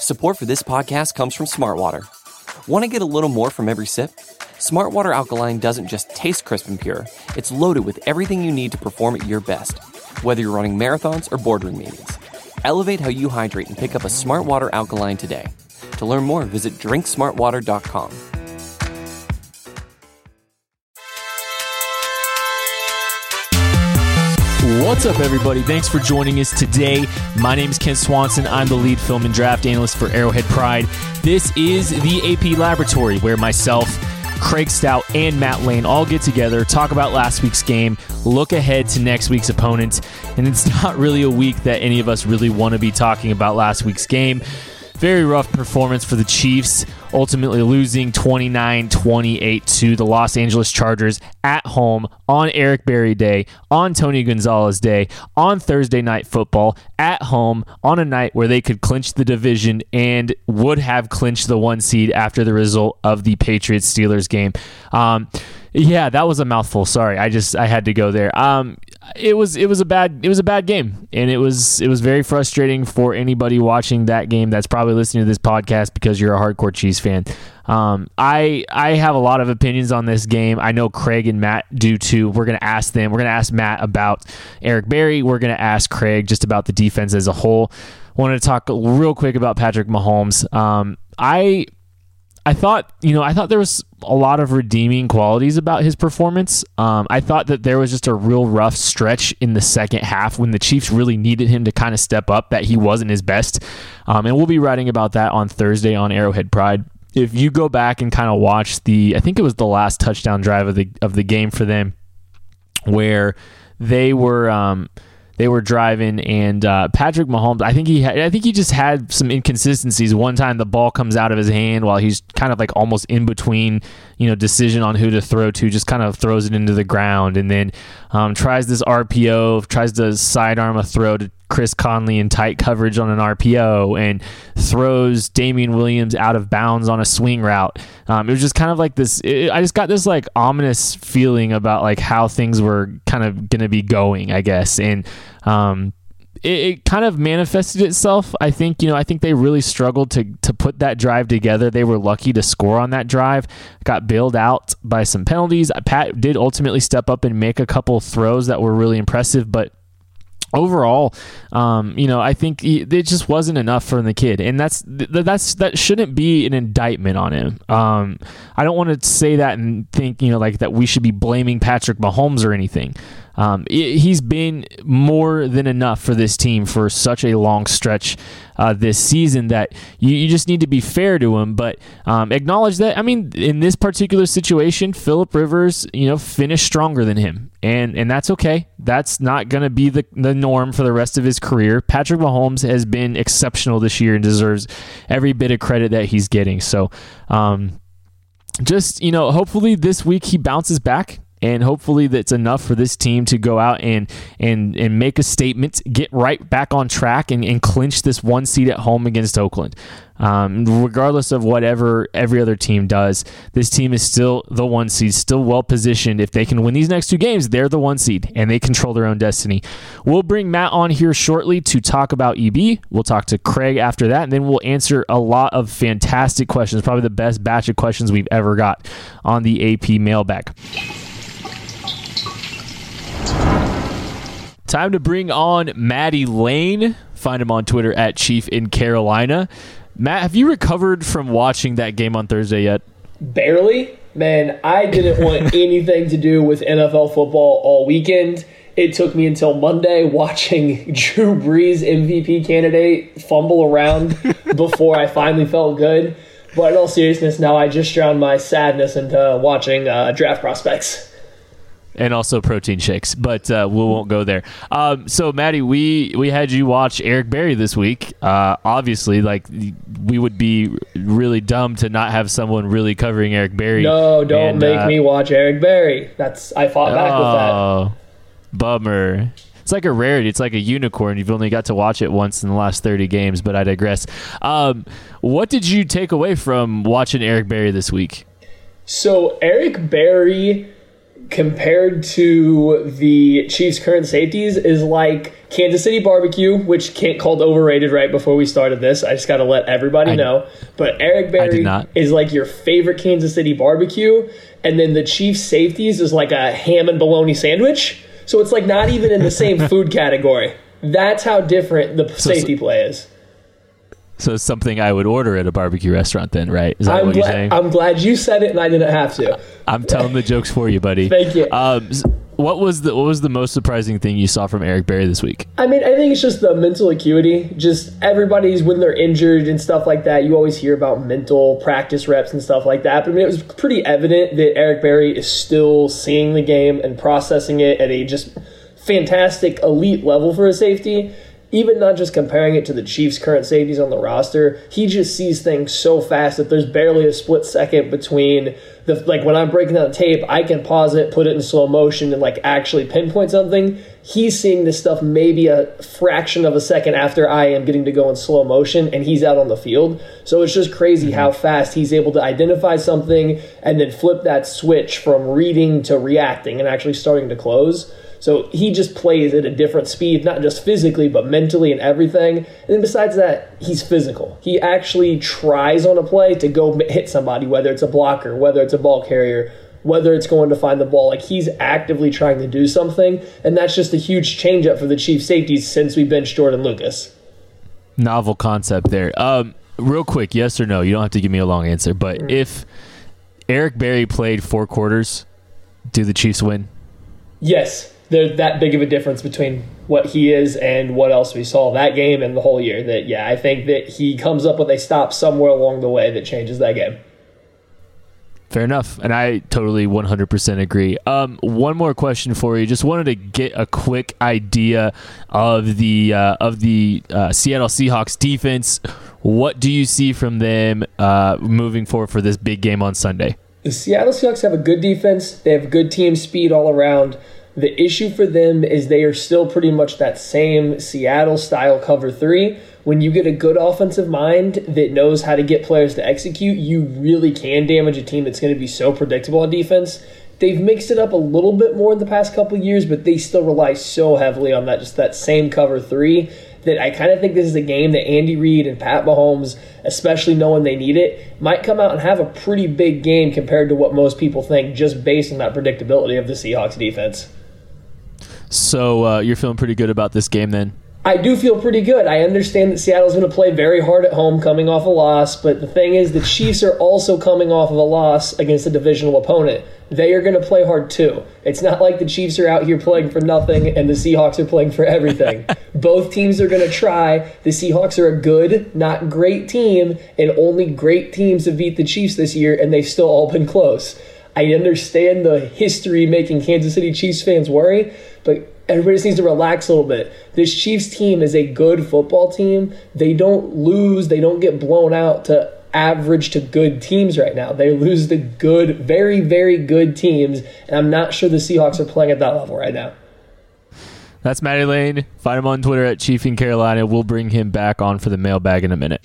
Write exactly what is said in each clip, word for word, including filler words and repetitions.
Support for this podcast comes from Smartwater. Want to get a little more from every sip? Smartwater Alkaline doesn't just taste crisp and pure, it's loaded with everything you need to perform at your best, whether you're running marathons or boardroom meetings. Elevate how you hydrate and pick up a Smartwater Alkaline today. To learn more, visit drink smartwater dot com. What's up, everybody? Thanks for joining us today. My name is Ken Swanson. I'm the lead film and draft analyst for Arrowhead Pride. This is the A P Laboratory, where myself, Craig Stout, and Matt Lane all get together, talk about last week's game, look ahead to next week's opponent, and it's not really a week that any of us really want to be talking about last week's game. Very rough performance for the Chiefs, ultimately losing twenty-nine twenty-eight to the Los Angeles Chargers at home on Eric Berry Day, on Tony Gonzalez Day, on Thursday Night Football, at home, on a night where they could clinch the division and would have clinched the one seed after the result of the Patriots-Steelers game. Um, yeah, that was a mouthful. Sorry, I just I had to go there. Um, it was it was a bad it was a bad game, and it was it was very frustrating for anybody watching that game that's probably listening to this podcast because you're a hardcore Chiefs fan. Um, I I have a lot of opinions on this game. I know Craig and Matt do too. We're gonna ask them. We're gonna ask Matt about Eric Berry. We're gonna ask Craig just about the defense as a whole. Wanted to talk real quick about Patrick Mahomes. Um, I. I thought, you know, I thought there was a lot of redeeming qualities about his performance. Um, I thought that there was just a real rough stretch in the second half when the Chiefs really needed him to kind of step up, that he wasn't his best. Um, and we'll be writing about that on Thursday on Arrowhead Pride. If you go back and kind of watch the, I think it was the last touchdown drive of the of the game for them, where they were. Um, They were driving, and uh, Patrick Mahomes, I think he had, I think he just had some inconsistencies. One time the ball comes out of his hand while he's kind of like almost in between, you know, decision on who to throw to, just kind of throws it into the ground, and then um, tries this R P O, tries to sidearm a throw to Chris Conley in tight coverage on an R P O, and throws Damian Williams out of bounds on a swing route. Um, it was just kind of like this. It, I just got this like ominous feeling about like how things were kind of going to be going, I guess. And um, it, it kind of manifested itself. I think, you know, I think they really struggled to, to put that drive together. They were lucky to score on that drive, got bailed out by some penalties. Pat did ultimately step up and make a couple throws that were really impressive, but overall, um, you know, I think he, it just wasn't enough for the kid, and that's that's that shouldn't be an indictment on him. Um, I don't want to say that and think, you know, like that we should be blaming Patrick Mahomes or anything. Um, it, he's been more than enough for this team for such a long stretch uh, this season that you, you just need to be fair to him, but um, acknowledge that, I mean, in this particular situation, Phillip Rivers, you know, finished stronger than him, and and that's okay. That's not going to be the, the norm for the rest of his career. Patrick Mahomes has been exceptional this year and deserves every bit of credit that he's getting. So um, just, you know, hopefully this week he bounces back. And hopefully that's enough for this team to go out and and and make a statement, get right back on track, and, and clinch this one seed at home against Oakland. Um, regardless of whatever every other team does, this team is still the one seed, still well positioned. If they can win these next two games, they're the one seed, and they control their own destiny. We'll bring Matt on here shortly to talk about E B. We'll talk to Craig after that, and then we'll answer a lot of fantastic questions, probably the best batch of questions we've ever got on the A P mailbag. Time to bring on Matty Lane. Find him on Twitter at Chief in Carolina. Matt, have you recovered from watching that game on Thursday yet? Barely. Man, I didn't want anything to do with N F L football all weekend. It took me until Monday watching Drew Brees, M V P candidate, fumble around before I finally felt good. But in all seriousness, now I just drowned my sadness into watching uh, draft prospects. And also protein shakes, but uh, we won't go there. Um, so, Maddie, we, we had you watch Eric Berry this week. Uh, obviously, like we would be really dumb to not have someone really covering Eric Berry. No, don't and, make uh, me watch Eric Berry. That's I fought back oh, with that. Bummer. It's like a rarity. It's like a unicorn. You've only got to watch it once in the last thirty games, but I digress. Um, what did you take away from watching Eric Berry this week? So Eric Berry compared to the Chiefs' current safeties is like Kansas City barbecue, which Kent called overrated right before we started this. I just got to let everybody I, know. But Eric Berry is like your favorite Kansas City barbecue, and then the Chiefs' safeties is like a ham and bologna sandwich. So it's like not even in the same food category. That's how different the so, safety play is. So it's something I would order at a barbecue restaurant then, right? Is that I'm what gla- you're saying? I'm glad you said it and I didn't have to. I'm telling the jokes for you, buddy. Thank you. Um, what was the what was the most surprising thing you saw from Eric Berry this week? I mean, I think it's just the mental acuity. Just everybody's, when they're injured and stuff like that, you always hear about mental practice reps and stuff like that. But I mean, it was pretty evident that Eric Berry is still seeing the game and processing it at a just fantastic elite level for a safety. Even not just comparing it to the Chiefs' current safeties on the roster, he just sees things so fast that there's barely a split second between the, like when I'm breaking down the tape, I can pause it, put it in slow motion, and like actually pinpoint something. He's seeing this stuff maybe a fraction of a second after I am getting to go in slow motion, and he's out on the field. So it's just crazy how fast he's able to identify something and then flip that switch from reading to reacting and actually starting to close. So he just plays at a different speed, not just physically, but mentally and everything. And then besides that, he's physical. He actually tries on a play to go hit somebody, whether it's a blocker, whether it's a ball carrier, whether it's going to find the ball. Like, he's actively trying to do something, and that's just a huge change-up for the Chiefs safeties since we benched Jordan Lucas. Novel concept there. Um, real quick, yes or no? You don't have to give me a long answer, but mm. if Eric Berry played four quarters, do the Chiefs win? Yes. There's that big of a difference between what he is and what else we saw that game and the whole year. That, yeah, I think that he comes up with a stop somewhere along the way that changes that game. Fair enough. And I totally one hundred percent agree. Um, one more question for you. Just wanted to get a quick idea of the uh, of the uh, Seattle Seahawks defense. What do you see from them uh, moving forward for this big game on Sunday? The Seattle Seahawks have a good defense. They have good team speed all around. The issue for them is they are still pretty much that same Seattle-style cover three. When you get a good offensive mind that knows how to get players to execute, you really can damage a team that's going to be so predictable on defense. They've mixed it up a little bit more in the past couple of years, but they still rely so heavily on that just that same cover three that I kind of think this is a game that Andy Reid and Pat Mahomes, especially knowing they need it, might come out and have a pretty big game compared to what most people think just based on that predictability of the Seahawks defense. So uh, you're feeling pretty good about this game then? I do feel pretty good. I understand that Seattle's going to play very hard at home coming off a loss, but the thing is the Chiefs are also coming off of a loss against a divisional opponent. They are going to play hard too. It's not like the Chiefs are out here playing for nothing and the Seahawks are playing for everything. Both teams are going to try. The Seahawks are a good, not great team, and only great teams have beat the Chiefs this year, and they've still all been close. I understand the history making Kansas City Chiefs fans worry, but everybody just needs to relax a little bit. This Chiefs team is a good football team. They don't lose. They don't get blown out to average to good teams right now. They lose to good, very, very good teams, and I'm not sure the Seahawks are playing at that level right now. That's Matty Lane. Find him on Twitter at Chief in Carolina. We'll bring him back on for the mailbag in a minute.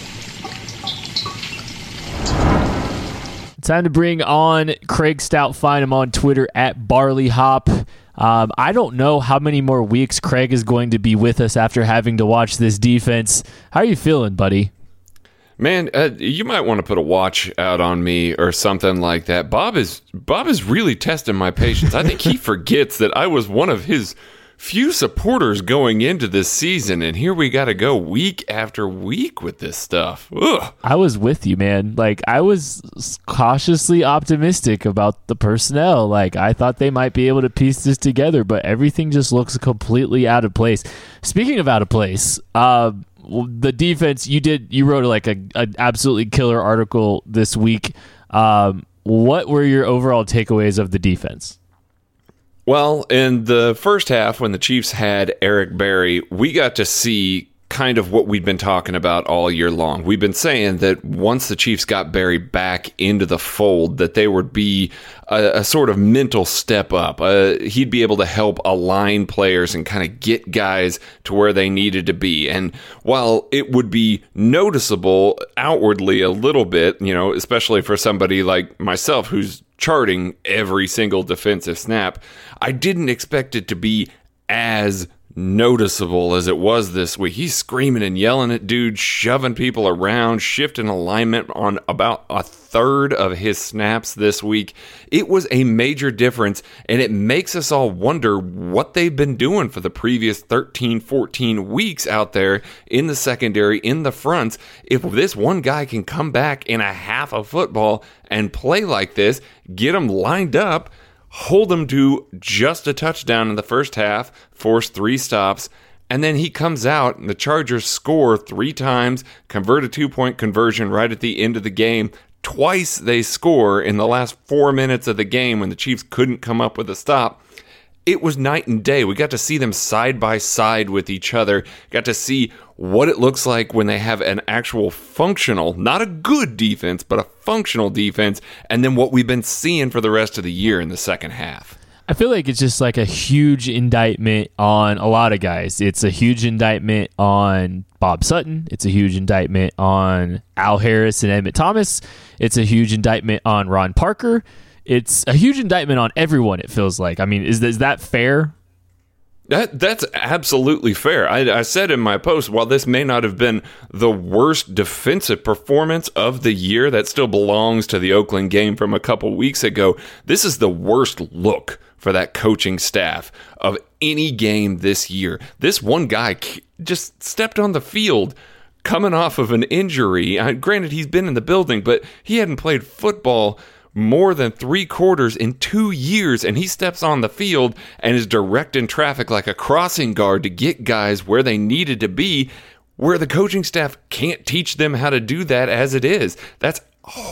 Time to bring on Craig Stout. Find him on Twitter at Barley Hop. Um, I don't know how many more weeks Craig is going to be with us after having to watch this defense. How are you feeling, buddy? Man, uh, you might want to put a watch out on me or something like that. Bob is Bob is really testing my patience. I think he forgets that I was one of his few supporters going into this season, and here we got to go week after week with this stuff. Ugh. I was with you, man. Like, I was cautiously optimistic about the personnel. Like, I thought they might be able to piece this together, but everything just looks completely out of place. Speaking of out of place, uh, the defense, you did, you wrote like a, an absolutely killer article this week. Um, what were your overall takeaways of the defense? Well, in the first half, when the Chiefs had Eric Berry, we got to see kind of what we've been talking about all year long. We've been saying that once the Chiefs got Barry back into the fold, that they would be a, a sort of mental step up. Uh, he'd be able to help align players and kind of get guys to where they needed to be. And while it would be noticeable outwardly a little bit, you know, especially for somebody like myself who's charting every single defensive snap, I didn't expect it to be as noticeable as it was this week. He's screaming and yelling at dudes, shoving people around, shifting alignment on about a third of his snaps this week. It was a major difference, and it makes us all wonder what they've been doing for the previous thirteen, fourteen weeks out there in the secondary, in the fronts. If this one guy can come back in a half of football and play like this, get them lined up, hold them to just a touchdown in the first half, force three stops, and then he comes out and the Chargers score three times, convert a two-point conversion right at the end of the game. Twice they score in the last four minutes of the game when the Chiefs couldn't come up with a stop. It was night and day. We got to see them side by side with each other, got to see what it looks like when they have an actual functional, not a good defense, but a functional defense, and then what we've been seeing for the rest of the year in the second half. I feel like it's just like a huge indictment on a lot of guys. It's a huge indictment on Bob Sutton. It's a huge indictment on Al Harris and Emmett Thomas. It's a huge indictment on Ron Parker. It's a huge indictment on everyone, it feels like. I mean, is, is that fair? That That's absolutely fair. I, I said in my post, while this may not have been the worst defensive performance of the year, that still belongs to the Oakland game from a couple weeks ago. This is the worst look for that coaching staff of any game this year. This one guy just stepped on the field coming off of an injury. Uh, granted, he's been in the building, but he hadn't played football more than three quarters in two years, and he steps on the field and is directing traffic like a crossing guard to get guys where they needed to be, where the coaching staff can't teach them how to do that as it is. That's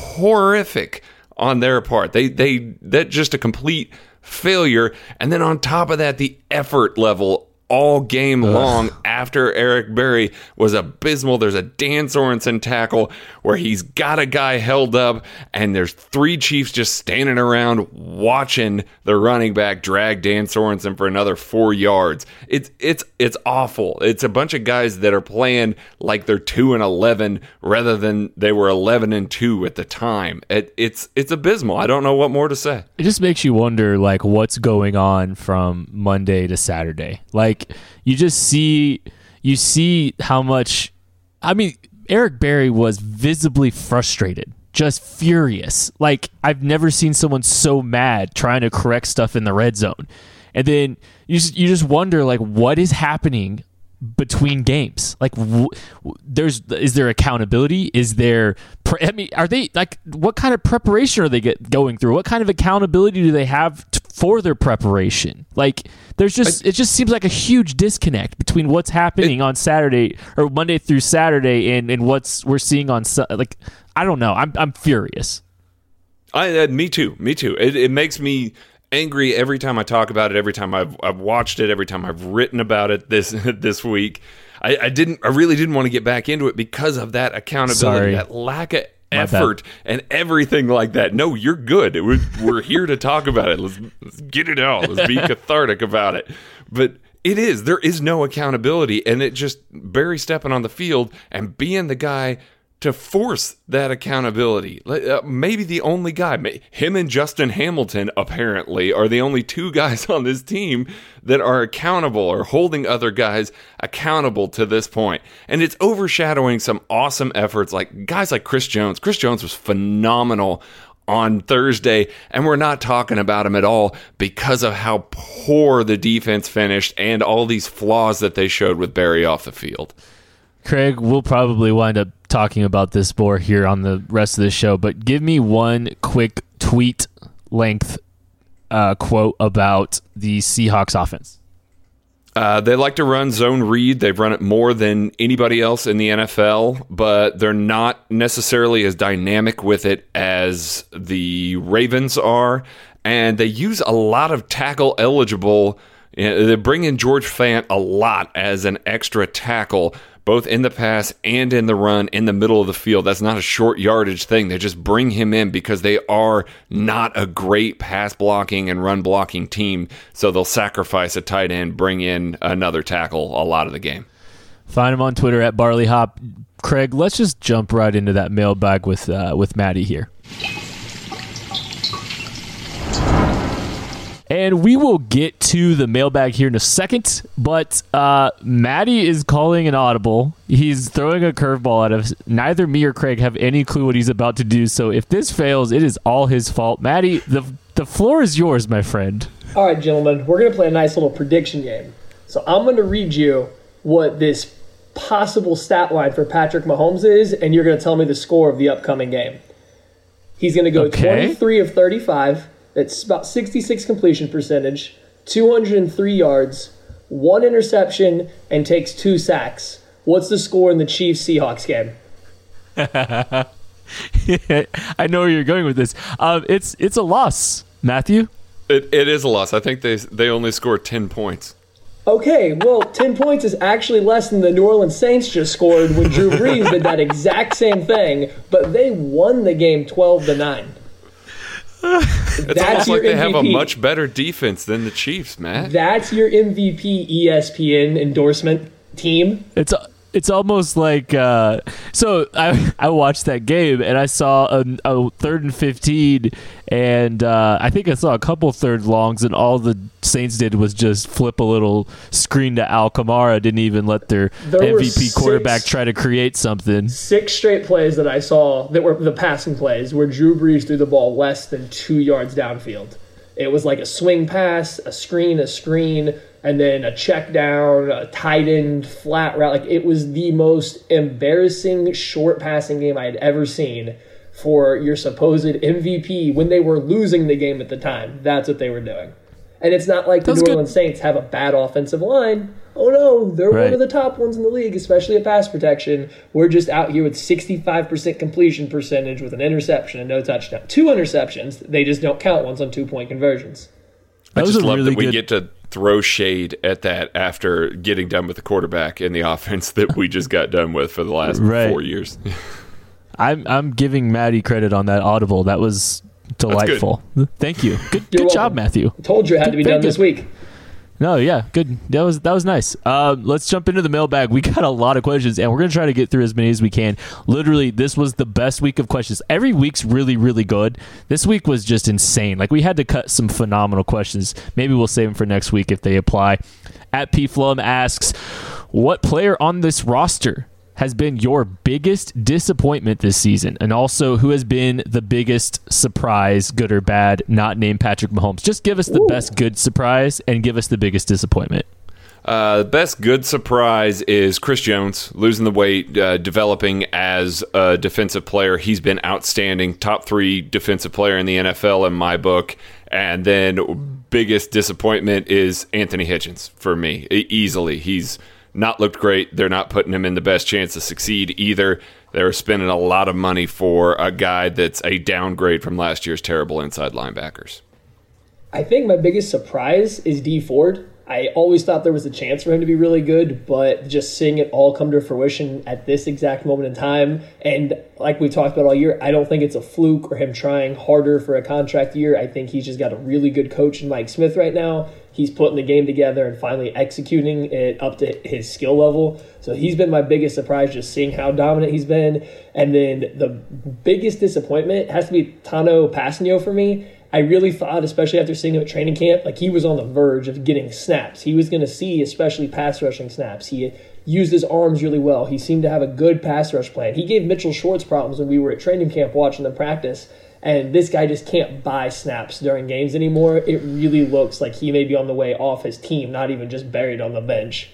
horrific on their part. They they that's just a complete failure. And then on top of that, the effort level all game Ugh. long after Eric Berry was abysmal. There's a Dan Sorensen tackle where he's got a guy held up, and there's three Chiefs just standing around watching the running back drag Dan Sorensen for another four yards. It's it's it's awful. It's a bunch of guys that are playing like they're two and eleven rather than they were eleven and two at the time. It, it's it's abysmal. I don't know what more to say. It just makes you wonder, like, what's going on from Monday to Saturday. Like, you just see, you see how much, I mean, Eric Berry was visibly frustrated, just furious. Like, I've never seen someone so mad trying to correct stuff in the red zone. And then you just, you just wonder, like, what is happening between games? Like, w- there's, is there accountability? Is there, pre- I mean, are they, like, what kind of preparation are they get going through? What kind of accountability do they have t- for their preparation? Like, there's just, I, it just seems like a huge disconnect between what's happening it, on Saturday or Monday through Saturday and, and what's we're seeing on, like, I don't know. I'm, I'm furious. I, uh, me too. Me too. It, it makes me angry every time I talk about it, every time I've I've watched it, every time I've written about it this this week. I, I didn't I really didn't want to get back into it because of that accountability, Sorry. that lack of effort and everything like that. No, you're good. It was, we're here to talk about it. Let's, let's get it out. Let's be cathartic about it. But it is. There is no accountability, and it just Barry stepping on the field and being the guy to force that accountability. Uh, maybe the only guy, him and Justin Hamilton apparently are the only two guys on this team that are accountable or holding other guys accountable to this point. And it's overshadowing some awesome efforts like guys like Chris Jones. Chris Jones was phenomenal on Thursday, and we're not talking about him at all because of how poor the defense finished and all these flaws that they showed with Barry off the field. Craig, we'll probably wind up talking about this more here on the rest of the show, but give me one quick tweet length uh, quote about the Seahawks offense. Uh, they like to run zone read. They've run it more than anybody else in the N F L, but they're not necessarily as dynamic with it as the Ravens are, and they use a lot of tackle eligible. They bring in George Fant a lot as an extra tackle, both in the pass and in the run in the middle of the field. That's not a short yardage thing. They just bring him in because they are not a great pass blocking and run blocking team. So they'll sacrifice a tight end, bring in another tackle a lot of the game. Find him on Twitter at BarleyHop. Craig, let's just jump right into that mailbag with uh, with Maddie here. And we will get to the mailbag here in a second, but uh, Maddie is calling an audible. He's throwing a curveball at us. Neither me or Craig have any clue what he's about to do, so if this fails, it is all his fault. Maddie, the the floor is yours, my friend. All right, gentlemen, we're going to play a nice little prediction game. So I'm going to read you what this possible stat line for Patrick Mahomes is, and you're going to tell me the score of the upcoming game. He's going to go okay. twenty-three of thirty-five. It's about sixty-six completion percentage, two hundred three yards, one interception, and takes two sacks. What's the score in the Chiefs-Seahawks game? I know where you're going with this. Um, it's it's a loss, Matthew. It, it is a loss. I think they they only scored ten points. Okay, well, ten points is actually less than the New Orleans Saints just scored when Drew Brees did that exact same thing, but they won the game twelve to nine. It's That's almost like your they M V P. have a much better defense than the Chiefs, Matt. That's your M V P E S P N endorsement team. It's it's almost like uh, so. I I watched that game and I saw a, a third and fifteen, and uh, I think I saw a couple third longs, and all the Saints did was just flip a little screen to Al Kamara. Didn't even let their There M V P six, quarterback try to create something. Six straight plays that I saw that were the passing plays where Drew Brees threw the ball less than two yards downfield. It was like a swing pass, a screen, a screen, and then a check down, a tight end, flat route. Like, it was the most embarrassing short passing game I had ever seen for your supposed M V P when they were losing the game at the time. That's what they were doing. And it's not like the New Orleans Saints have a bad offensive line. Oh, no, they're right. one of the top ones in the league, especially at pass protection. We're just out here with sixty-five percent completion percentage with an interception and no touchdown. Two interceptions. They just don't count ones on two-point conversions. I just love really that we good... get to throw shade at that after getting done with the quarterback in the offense that we just got done with for the last right. four years. I'm I'm giving Maddie credit on that audible. That was delightful. Thank you. Good, good welcome. job, Matthew. I told you it had to be Thank done you. this week. No, yeah, good. That was that was nice. Um, let's jump into the mailbag. We got a lot of questions, and we're going to try to get through as many as we can. Literally, this was the best week of questions. Every week's really, really good. This week was just insane. Like, we had to cut some phenomenal questions. Maybe we'll save them for next week if they apply. At P. Flum asks, what player on this roster has been your biggest disappointment this season? And also, who has been the biggest surprise, good or bad, not named Patrick Mahomes? Just give us the Ooh. best good surprise and give us the biggest disappointment. Uh, the best good surprise is Chris Jones losing the weight, uh, developing as a defensive player. He's been outstanding, top three defensive player in the N F L in my book. And then biggest disappointment is Anthony Hitchens for me, e- easily. He's not looked great. They're not putting him in the best chance to succeed either. They're spending a lot of money for a guy that's a downgrade from last year's terrible inside linebackers. I think my biggest surprise is Dee Ford. I always thought there was a chance for him to be really good, but just seeing it all come to fruition at this exact moment in time, and like we talked about all year, I don't think it's a fluke or him trying harder for a contract year. I think he's just got a really good coach in Mike Smith right now. He's putting the game together and finally executing it up to his skill level. So he's been my biggest surprise, just seeing how dominant he's been. And then the biggest disappointment has to be Tano Passanio for me. I really thought, especially after seeing him at training camp, like he was on the verge of getting snaps. He was going to see, especially pass rushing snaps. He used his arms really well. He seemed to have a good pass rush plan. He gave Mitchell Schwartz problems when we were at training camp watching them practice. And this guy just can't buy snaps during games anymore. It really looks like he may be on the way off his team, not even just buried on the bench.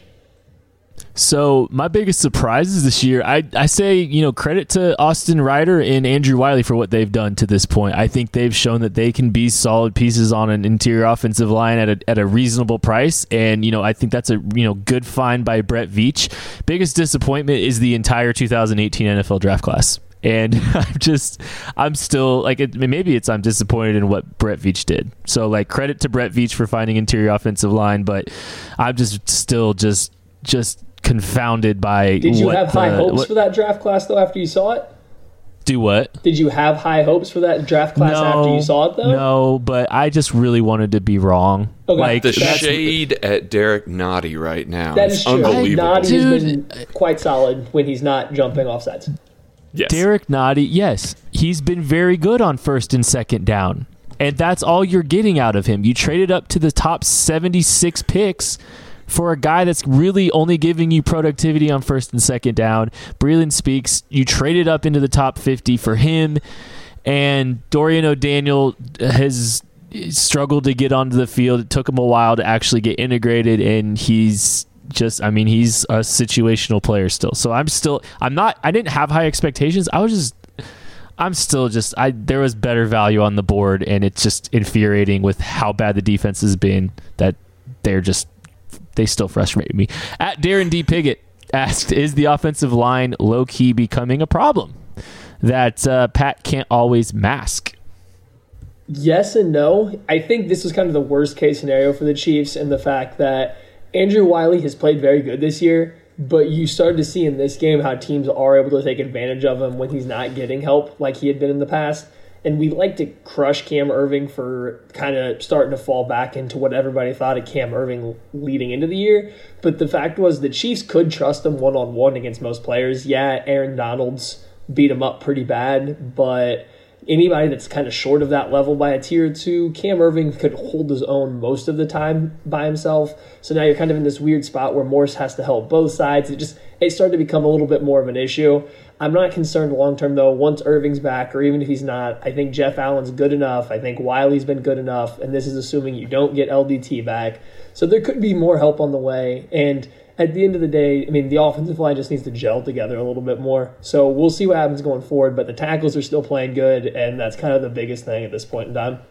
So my biggest surprises this year, I, I say, you know, credit to Austin Ryder and Andrew Wiley for what they've done to this point. I think they've shown that they can be solid pieces on an interior offensive line at a, at a reasonable price. And, you know, I think that's a, you know, good find by Brett Veach. Biggest disappointment is the entire two thousand eighteen N F L draft class. And I'm just, I'm still, like, it, maybe it's I'm disappointed in what Brett Veach did. So, like, credit to Brett Veach for finding interior offensive line, but I'm just still just, just confounded by. Did you what have high the, hopes what, for that draft class though? After you saw it, do what? Did you have high hopes for that draft class no, after you saw it though? No, but I just really wanted to be wrong. Okay. Like The That's- shade at Derek Nottie right now That is is true. unbelievable. Noddy has Dude. been quite solid when he's not jumping off sides. Yes. Derek Nottie, yes, he's been very good on first and second down. And that's all you're getting out of him. You traded up to the top seventy-six picks for a guy that's really only giving you productivity on first and second down. Breeland Speaks, you traded up into the top fifty for him. And Dorian O'Daniel has struggled to get onto the field. It took him a while to actually get integrated, and he's just, I mean, he's a situational player still. So I'm still, I'm not, I didn't have high expectations. I was just, I'm still just, I there was better value on the board, and it's just infuriating with how bad the defense has been that they're just, they still frustrate me. At Darren D. Piggott asked, is the offensive line low-key becoming a problem that uh, Pat can't always mask? Yes and no. I think this was kind of the worst case scenario for the Chiefs, and the fact that Andrew Wiley has played very good this year, but you started to see in this game how teams are able to take advantage of him when he's not getting help like he had been in the past. And we like to crush Cam Irving for kind of starting to fall back into what everybody thought of Cam Irving leading into the year. But the fact was the Chiefs could trust him one-on-one against most players. Yeah, Aaron Donald's beat him up pretty bad, but anybody that's kind of short of that level by a tier or two, Cam Irving could hold his own most of the time by himself. So now you're kind of in this weird spot where Morse has to help both sides. It just it started to become a little bit more of an issue. I'm not concerned long-term, though. Once Irving's back, or even if he's not, I think Jeff Allen's good enough. I think Wiley's been good enough, and this is assuming you don't get L D T back. So there could be more help on the way, and at the end of the day, I mean, the offensive line just needs to gel together a little bit more. So we'll see what happens going forward, but the tackles are still playing good, and that's kind of the biggest thing at this point in time.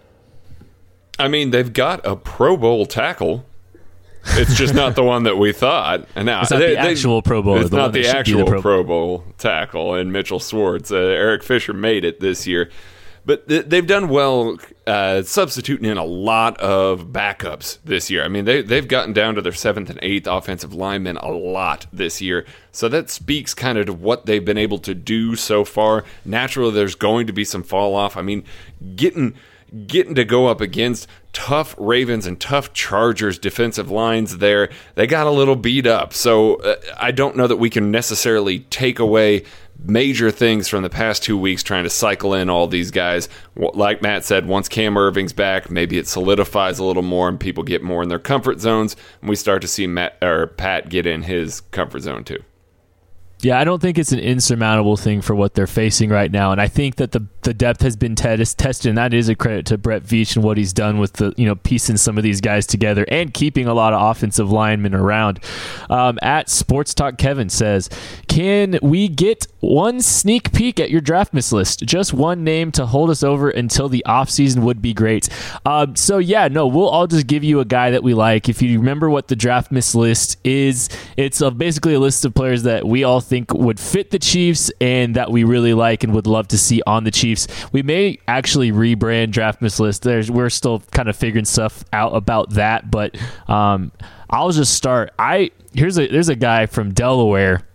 I mean, they've got a Pro Bowl tackle. It's just not the one that we thought. And now It's not they, the they, actual Pro Bowl. It's the not one the that should be actual the Pro Pro Bowl tackle and Mitchell Schwartz. Uh, Eric Fisher made it this year. But th- they've done well uh, substituting in a lot of backups this year. I mean, they, they've gotten down to their seventh and eighth offensive linemen a lot this year. So that speaks kind of to what they've been able to do so far. Naturally, there's going to be some fall off. I mean, getting getting to go up against tough Ravens and tough Chargers defensive lines there, they got a little beat up. So uh, I don't know that we can necessarily take away major things from the past two weeks trying to cycle in all these guys. Like Matt said, once Cam Irving's back, maybe it solidifies a little more and people get more in their comfort zones, and we start to see Matt or Pat get in his comfort zone too. Yeah, I don't think it's an insurmountable thing for what they're facing right now, and I think that the the depth has been t- tested, and that is a credit to Brett Veach and what he's done with the you know piecing some of these guys together and keeping a lot of offensive linemen around. Um, at Sports Talk, Kevin says, "Can we get one sneak peek at your draft miss list? Just one name to hold us over until the offseason would be great." Um, so yeah, no, we'll all just give you a guy that we like. If you remember what the draft miss list is, it's a, basically a list of players that we all think think would fit the Chiefs and that we really like and would love to see on the Chiefs. We may actually rebrand Draft Miss List. There's, we're still kind of figuring stuff out about that, but um, I'll just start. I here's a there's a guy from Delaware,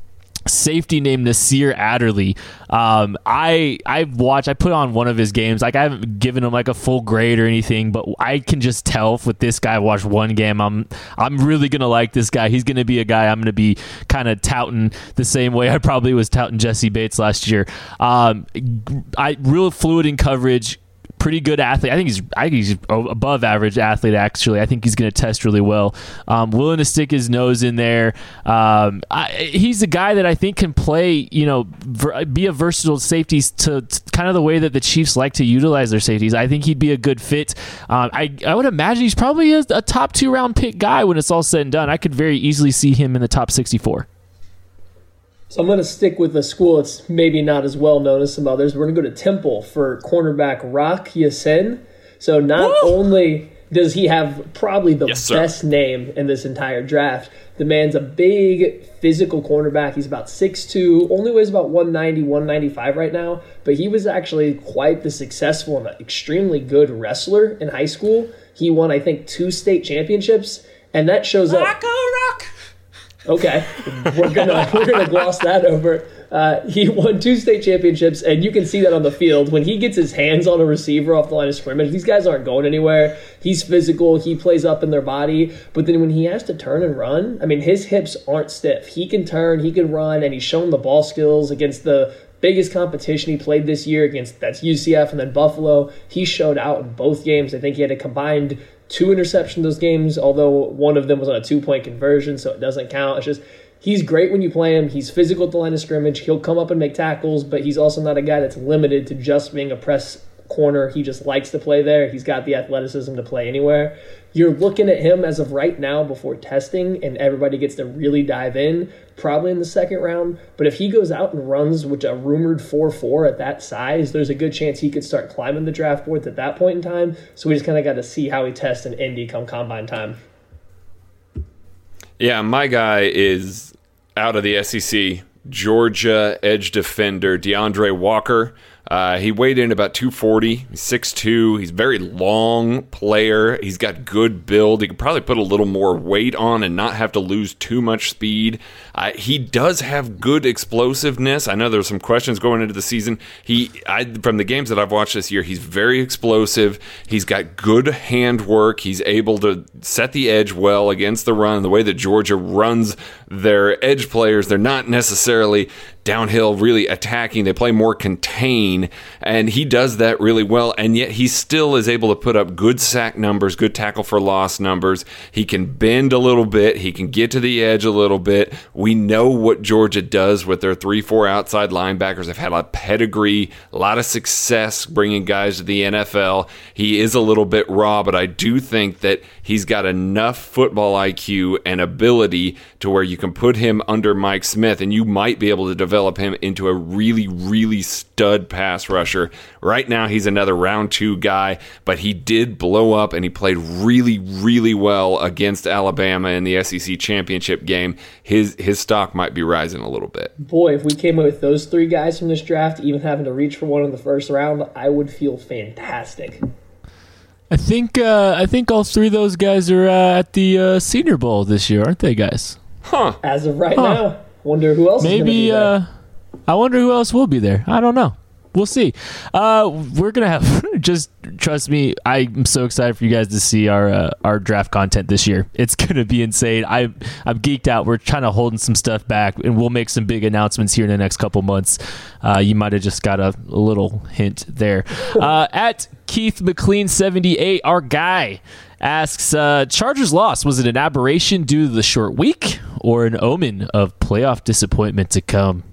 safety named Nasir Adderley. Um, I I've watched. I put on one of his games. Like I haven't given him like a full grade or anything, but I can just tell with this guy. I watched one game. I'm I'm really gonna like this guy. He's gonna be a guy I'm gonna be kind of touting the same way I probably was touting Jesse Bates last year. Um, I real fluid in coverage. Pretty good athlete. I think he's I think he's above average athlete, actually. I think he's going to test really well. Um, willing to stick his nose in there. Um, I, he's a guy that I think can play, you know, ver, be a versatile safety to, to kind of the way that the Chiefs like to utilize their safeties. I think he'd be a good fit. Um, I, I would imagine he's probably a, a top two round pick guy when it's all said and done. I could very easily see him in the top sixty-four. So I'm going to stick with a school that's maybe not as well known as some others. We're going to go to Temple for cornerback Rock Ya-Sin. So not Woo! only does he have probably the yes, best name in this entire draft, the man's a big physical cornerback. He's about six two, only weighs about one ninety, one ninety-five right now, but he was actually quite the successful and extremely good wrestler in high school. He won, I think, two state championships, and that shows up. Rock, oh, rock. Okay, we're gonna we're gonna gloss that over. Uh, he won two state championships, and you can see that on the field. When he gets his hands on a receiver off the line of scrimmage, these guys aren't going anywhere. He's physical. He plays up in their body. But then when he has to turn and run, I mean, his hips aren't stiff. He can turn, he can run, and he's shown the ball skills against the biggest competition he played this year against. That's U C F and then Buffalo. He showed out in both games. I think he had a combined two interceptions those games, although one of them was on a two-point conversion, so it doesn't count. It's just he's great when you play him. He's physical at the line of scrimmage. He'll come up and make tackles, but he's also not a guy that's limited to just being a press corner. He just likes to play there. He's got the athleticism to play anywhere. You're looking at him as of right now before testing, and everybody gets to really dive in, probably in the second round. But if he goes out and runs with a rumored four four at that size, there's a good chance he could start climbing the draft boards at that point in time. So we just kind of got to see how he tests in Indy come combine time. Yeah, my guy is out of the S E C, Georgia edge defender DeAndre Walker. Uh, he weighed in about two forty. He's six two. He's a very long player. He's got good build. He could probably put a little more weight on and not have to lose too much speed. Uh, he does have good explosiveness. I know there's some questions going into the season. He, I, from the games that I've watched this year, he's very explosive. He's got good handwork. He's able to set the edge well against the run. The way that Georgia runs their edge players, they're not necessarily downhill, really attacking. They play more contain, and he does that really well, and yet he still is able to put up good sack numbers, good tackle for loss numbers. He can bend a little bit. He can get to the edge a little bit. We know what Georgia does with their three four outside linebackers. They've had a lot of pedigree, a lot of success bringing guys to the N F L. He is a little bit raw, but I do think that he's got enough football I Q and ability to where you can put him under Mike Smith, and you might be able to develop him into a really, really stud pass rusher. Right now, he's another round two guy, but he did blow up, and he played really, really well against Alabama in the S E C championship game. His his stock might be rising a little bit. Boy, if we came up with those three guys from this draft, even having to reach for one in the first round, I would feel fantastic. I think uh, I think all three of those guys are uh, at the uh, Senior Bowl this year, aren't they, guys? Huh. As of right Huh. now. Wonder who else Maybe, is uh, I wonder who else will be there. I don't know. We'll see. Uh, we're going to have, just trust me, I'm so excited for you guys to see our uh, our draft content this year. It's going to be insane. I, I'm geeked out. We're trying to hold some stuff back, and we'll make some big announcements here in the next couple months. Uh, you might have just got a, a little hint there. Uh, at Keith McLean seventy-eight, our guy, asks, uh, Chargers loss, was it an aberration due to the short week or an omen of playoff disappointment to come?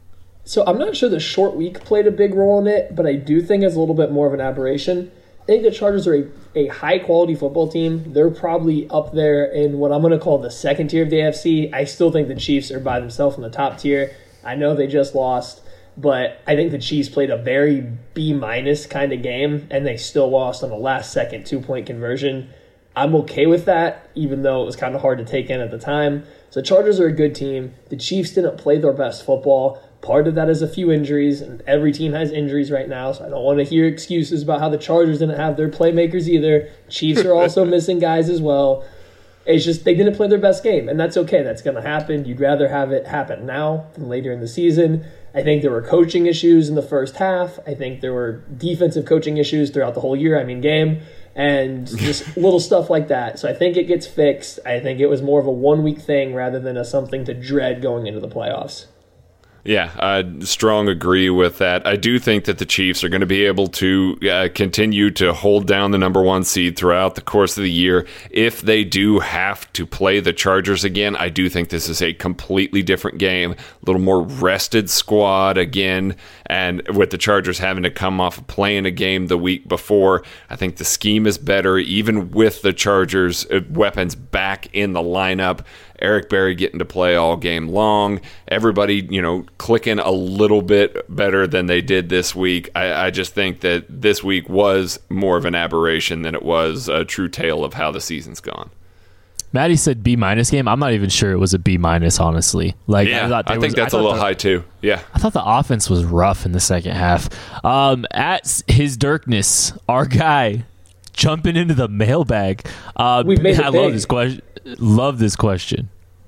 So I'm not sure the short week played a big role in it, but I do think it's a little bit more of an aberration. I think the Chargers are a, a high-quality football team. They're probably up there in what I'm going to call the second tier of the A F C. I still think the Chiefs are by themselves in the top tier. I know they just lost, but I think the Chiefs played a very B-minus kind of game, and they still lost on the last-second two-point conversion. I'm okay with that, even though it was kind of hard to take in at the time. So the Chargers are a good team. The Chiefs didn't play their best football. Part of that is a few injuries, and every team has injuries right now, so I don't want to hear excuses about how the Chargers didn't have their playmakers either. Chiefs are also missing guys as well. It's just they didn't play their best game, and that's okay. That's going to happen. You'd rather have it happen now than later in the season. I think there were coaching issues in the first half. I think there were defensive coaching issues throughout the whole year, I mean game, and just little stuff like that. So I think it gets fixed. I think it was more of a one-week thing rather than a something to dread going into the playoffs. Yeah, I strong agree with that. I do think that the Chiefs are going to be able to uh, continue to hold down the number one seed throughout the course of the year. If they do have to play the Chargers again, I do think this is a completely different game, a little more rested squad again, and with the Chargers having to come off of playing a game the week before, I think the scheme is better, even with the Chargers' weapons back in the lineup. Eric Berry getting to play all game long. Everybody, you know, clicking a little bit better than they did this week. I, I just think that this week was more of an aberration than it was a true tale of how the season's gone. Maddie said B minus game. I'm not even sure it was a B minus, honestly. Like, yeah, I, thought I think was, that's I a little the, high too. Yeah, I thought the offense was rough in the second half. Um, at his Dirkness, our guy jumping into the mailbag. Uh, We've made it I big. love this question. Love this question.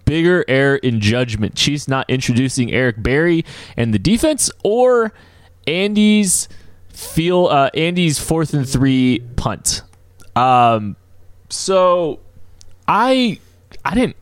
bigger error in judgment? Chiefs not introducing Eric Berry and the defense, or Andy's feel uh, Andy's fourth and three punt? Um, so I I didn't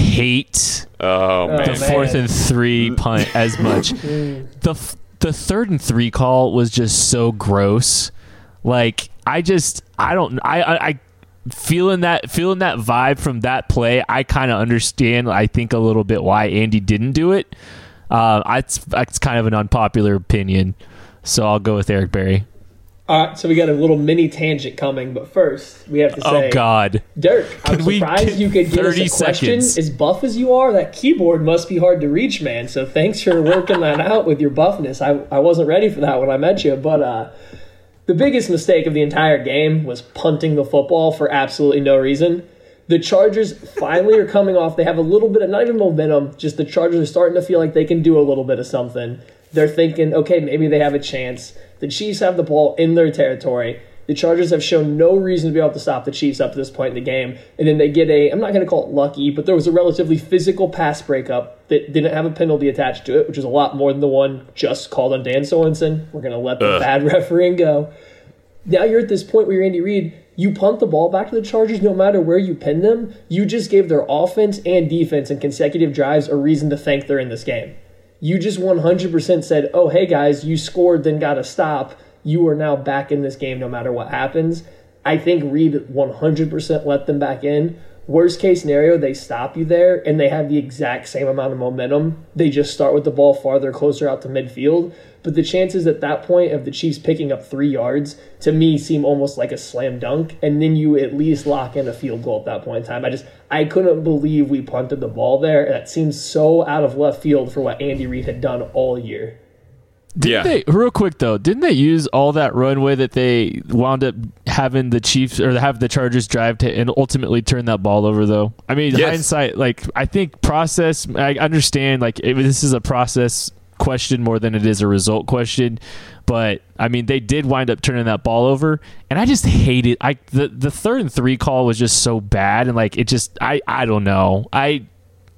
hate Oh, the man. fourth and three punt as much. the The third and three call was just so gross. Like I just I don't I I, I feeling that feeling that vibe from that play. I kind of understand. I think a little bit why Andy didn't do it. Uh, it's that's kind of an unpopular opinion, so I'll go with Eric Berry. All right, so we got a little mini tangent coming, but first we have to say, Oh God, Dirk, I'm Can we surprised get you could get us a thirty question. seconds? As buff as you are, that keyboard must be hard to reach, man. So thanks for working that out with your buffness. I, I wasn't ready for that when I met you, but uh, the biggest mistake of the entire game was punting the football for absolutely no reason. The Chargers finally are coming off. They have a little bit of, not even momentum, just the Chargers are starting to feel like they can do a little bit of something. They're thinking, okay, maybe they have a chance. The Chiefs have the ball in their territory. The Chargers have shown no reason to be able to stop the Chiefs up to this point in the game. And then they get a, I'm not going to call it lucky, but there was a relatively physical pass breakup that didn't have a penalty attached to it, which is a lot more than the one just called on Dan Sorensen. We're going to let the Ugh. bad refereeing go. Now you're at this point where you're Andy Reid. You punt the ball back to the Chargers no matter where you pin them. You just gave their offense and defense in consecutive drives a reason to think they're in this game. You just one hundred percent said, oh, hey, guys, you scored, then got to stop. You are now back in this game no matter what happens. I think Reid one hundred percent let them back in. Worst case scenario, they stop you there, and they have the exact same amount of momentum. They just start with the ball farther, closer out to midfield. But the chances at that point of the Chiefs picking up three yards, to me, seem almost like a slam dunk. And then you at least lock in a field goal at that point in time. I just, I couldn't believe we punted the ball there. That seems so out of left field for what Andy Reid had done all year. Didn't Yeah. they, real quick though, didn't they use all that runway that they wound up having the Chiefs or have the Chargers drive to and ultimately turn that ball over though? I mean, Yes. hindsight, like I think process, I understand like if this is a process question more than it is a result question, but I mean they did wind up turning that ball over, and I just hated I the the third and three call was just so bad, and like it just I I don't know I.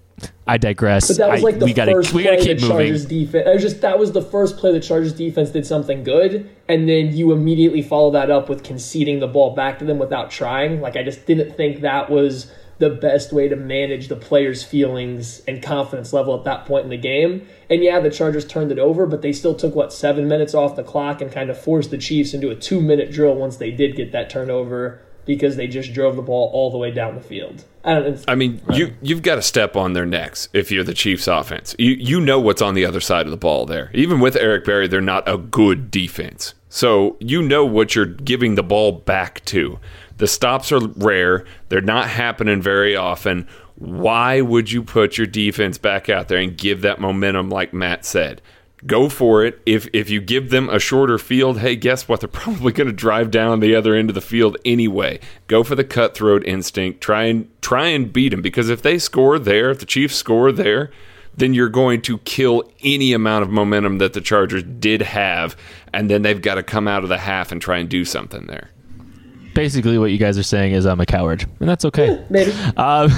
I digress. But that was I- like the we gotta, first we play gotta the keep moving. Chargers defense. It was just that was the first play the Chargers defense did something good, and then you immediately follow that up with conceding the ball back to them without trying. Like I just didn't think that was the best way to manage the players' feelings and confidence level at that point in the game. And yeah, the Chargers turned it over, but they still took what seven minutes off the clock and kind of forced the Chiefs into a two-minute drill once they did get that turnover because they just drove the ball all the way down the field. I don't. I mean, you you've got to step on their necks if you're the Chiefs offense. You you know what's on the other side of the ball there. Even with Eric Berry, they're not a good defense. So you know what you're giving the ball back to. The stops are rare. They're not happening very often. Why would you put your defense back out there and give that momentum like Matt said? Go for it. If if you give them a shorter field, hey, guess what? They're probably going to drive down the other end of the field anyway. Go for the cutthroat instinct. Try and try and beat them, because if they score there, if the Chiefs score there, then you're going to kill any amount of momentum that the Chargers did have, and then they've got to come out of the half and try and do something there. Basically, what you guys are saying is I'm a coward, and that's okay. Maybe. Um,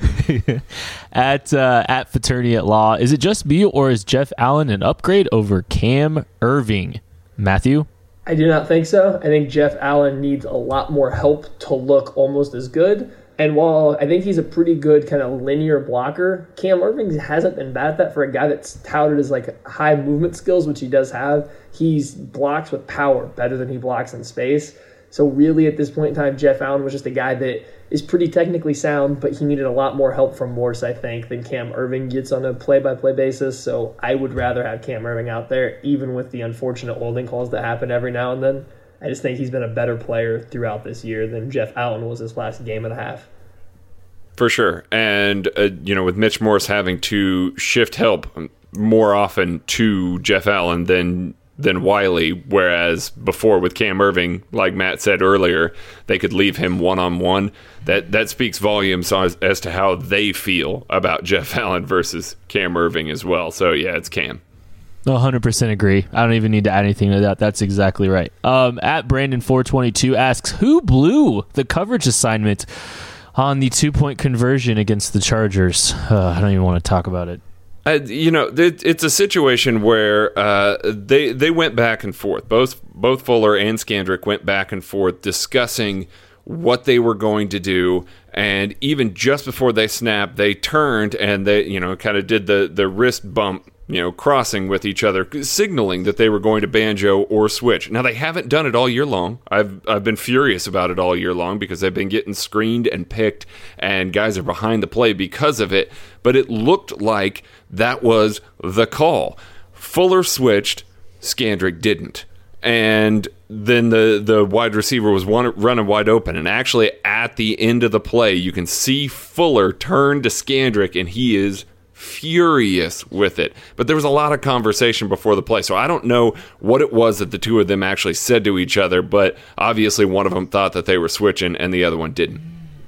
at uh, at Fraternity at Law, is it just me or is Jeff Allen an upgrade over Cam Irving? Matthew? I do not think so. I think Jeff Allen needs a lot more help to look almost as good. And while I think he's a pretty good kind of linear blocker, Cam Irving hasn't been bad at that for a guy that's touted as like high movement skills, which he does have. He's blocks with power better than he blocks in space. So really at this point in time, Jeff Allen was just a guy that is pretty technically sound, but he needed a lot more help from Morse, I think, than Cam Irving gets on a play-by-play basis. So I would rather have Cam Irving out there, even with the unfortunate holding calls that happen every now and then. I just think he's been a better player throughout this year than Jeff Allen was this last game and a half. For sure. And, uh, you know, with Mitch Morse having to shift help more often to Jeff Allen than than Wiley, whereas before with Cam Irving, like Matt said earlier, they could leave him one-on-one. That that speaks volumes as, as to how they feel about Jeff Allen versus Cam Irving as well. So, yeah, it's Cam. one hundred percent agree. I don't even need to add anything to that. That's exactly right. Um, at Brandon four twenty-two asks, who blew the coverage assignment on the two-point conversion against the Chargers. Uh, I don't even want to talk about it. Uh, you know, it, it's a situation where uh, they they went back and forth. Both both Fuller and Scandrick went back and forth discussing what they were going to do, and even just before they snapped, they turned and they, you know, kind of did the the wrist bump, you know, crossing with each other, signaling that they were going to banjo or switch. Now, they haven't done it all year long. I've I've been furious about it all year long because they've been getting screened and picked, and guys are behind the play because of it. But it looked like that was the call. Fuller switched, Scandrick didn't. And then the, the wide receiver was one, running wide open. And actually, at the end of the play, you can see Fuller turn to Scandrick, and he is furious with it. But there was a lot of conversation before the play, so I don't know what it was that the two of them actually said to each other, but obviously one of them thought that they were switching and the other one didn't.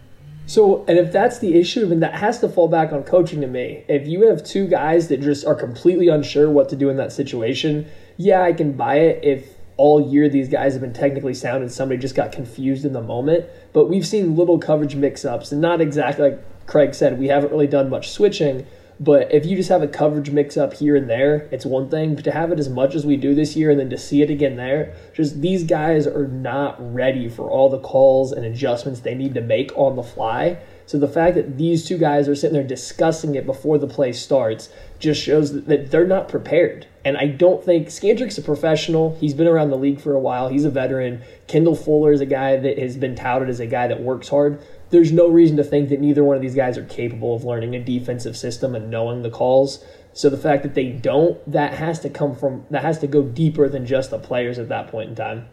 So, and if that's the issue, then that has to fall back on coaching to me. If you have two guys that just are completely unsure what to do in that situation, yeah, I can buy it if all year these guys have been technically sound and somebody just got confused in the moment. But we've seen little coverage mix-ups, and not exactly like Craig said, we haven't really done much switching. But if you just have a coverage mix-up here and there, it's one thing. But to have it as much as we do this year and then to see it again there, just these guys are not ready for all the calls and adjustments they need to make on the fly. So the fact that these two guys are sitting there discussing it before the play starts just shows that they're not prepared. And I don't think Scandrick's a professional. He's been around the league for a while. He's a veteran. Kendall Fuller is a guy that has been touted as a guy that works hard. There's no reason to think that neither one of these guys are capable of learning a defensive system and knowing the calls. So the fact that they don't, that has to come from, that has to go deeper than just the players at that point in time.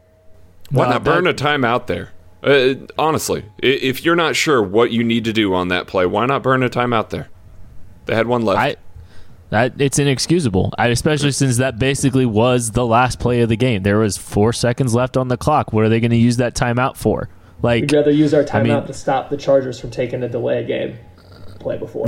Why Wow, not burn that- a timeout there? Uh, honestly, if you're not sure what you need to do on that play, why not burn a timeout there? They had one left. I, that it's inexcusable, I, especially since that basically was the last play of the game. There was four seconds left on the clock. What are they going to use that timeout for? Like, We'd rather use our timeout I mean, to stop the Chargers from taking a delay game play before.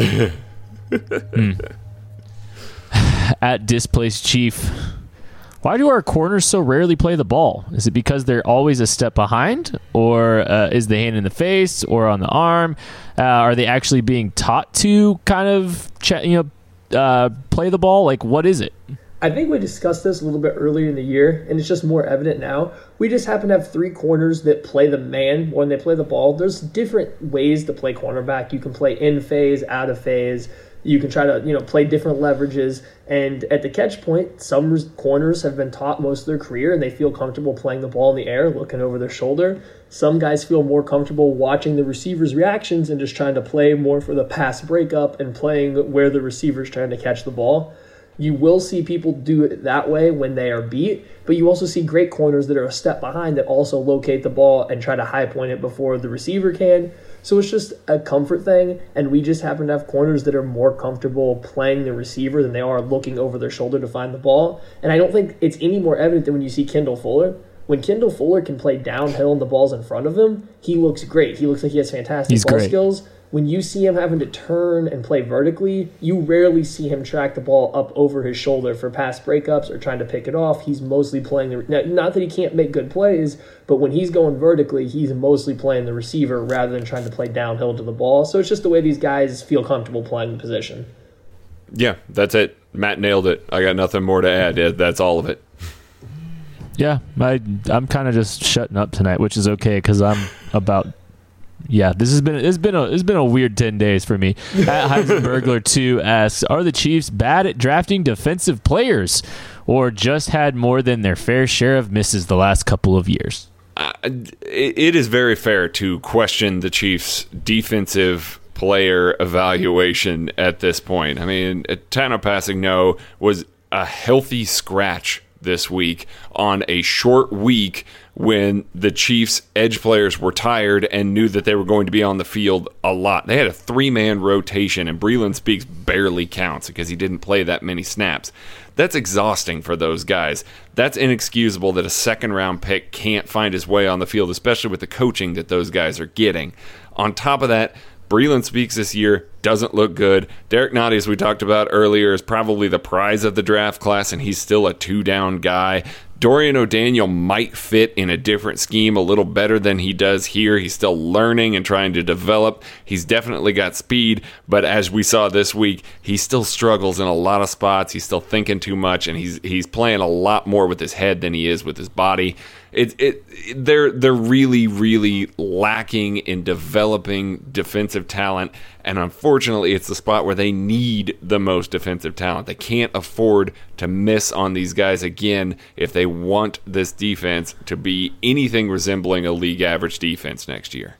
At Displaced Chief, why do our corners so rarely play the ball? Is it because they're always a step behind, or uh, is the hand in the face or on the arm? Uh, are they actually being taught to kind of ch- you know uh, play the ball? Like, what is it? I think we discussed this a little bit earlier in the year, and it's just more evident now. We just happen to have three corners that play the man when they play the ball. There's different ways to play cornerback. You can play in phase, out of phase. You can try to, you know, play different leverages. And at the catch point, some corners have been taught most of their career, and they feel comfortable playing the ball in the air, looking over their shoulder. Some guys feel more comfortable watching the receiver's reactions and just trying to play more for the pass breakup and playing where the receiver's trying to catch the ball. You will see people do it that way when they are beat, but you also see great corners that are a step behind that also locate the ball and try to high point it before the receiver can. So it's just a comfort thing, and we just happen to have corners that are more comfortable playing the receiver than they are looking over their shoulder to find the ball. And I don't think it's any more evident than when you see Kendall Fuller. When Kendall Fuller can play downhill and the ball's in front of him, he looks great. He looks like he has fantastic He's ball great. skills. When you see him having to turn and play vertically, you rarely see him track the ball up over his shoulder for pass breakups or trying to pick it off. He's mostly playing the now, not that he can't make good plays, but when he's going vertically, he's mostly playing the receiver rather than trying to play downhill to the ball. So it's just the way these guys feel comfortable playing the position. Yeah, that's it. Matt nailed it. I got nothing more to add. Yeah, that's all of it. Yeah, I, I'm kind of just shutting up tonight, which is okay because I'm about. Yeah, this has been it's been a it's been a weird ten days for me. At Heisenbergler two asks, are the Chiefs bad at drafting defensive players, or just had more than their fair share of misses the last couple of years? Uh, it is very fair to question the Chiefs' defensive player evaluation at this point. I mean, Tano Passigno was a healthy scratch this week on a short week when the Chiefs' edge players were tired and knew that they were going to be on the field a lot. They had a three-man rotation, and Breeland Speaks barely counts because he didn't play that many snaps. That's exhausting for those guys. That's inexcusable that a second-round pick can't find his way on the field, especially with the coaching that those guys are getting. On top of that, Breeland Speaks this year doesn't look good. Derek Nottie, as we talked about earlier, is probably the prize of the draft class, and he's still a two-down guy. Dorian O'Daniel might fit in a different scheme a little better than he does here. He's still learning and trying to develop. He's definitely got speed, but as we saw this week, he still struggles in a lot of spots. He's still thinking too much, and he's he's playing a lot more with his head than he is with his body. It, it, they're they're really, really lacking in developing defensive talent, and unfortunately, it's the spot where they need the most defensive talent. They can't afford to miss on these guys again if they want this defense to be anything resembling a league average defense next year.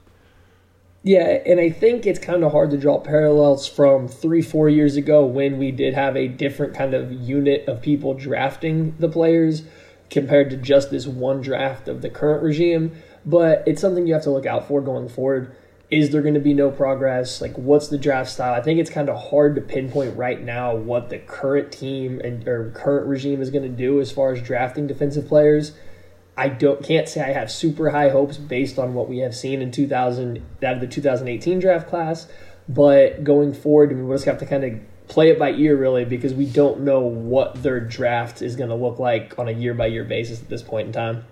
Yeah, and I think it's kind of hard to draw parallels from three, four years ago when we did have a different kind of unit of people drafting the players compared to just this one draft of the current regime. But it's something you have to look out for going forward. Is there going to be no progress? Like, what's the draft style? I think it's kind of hard to pinpoint right now what the current team and or current regime is going to do as far as drafting defensive players. I don't can't say I have super high hopes based on what we have seen in two thousand out of the two thousand eighteen draft class. But going forward, I mean, we'll just have to kind of play it by ear, really, because we don't know what their draft is going to look like on a year-by-year basis at this point in time.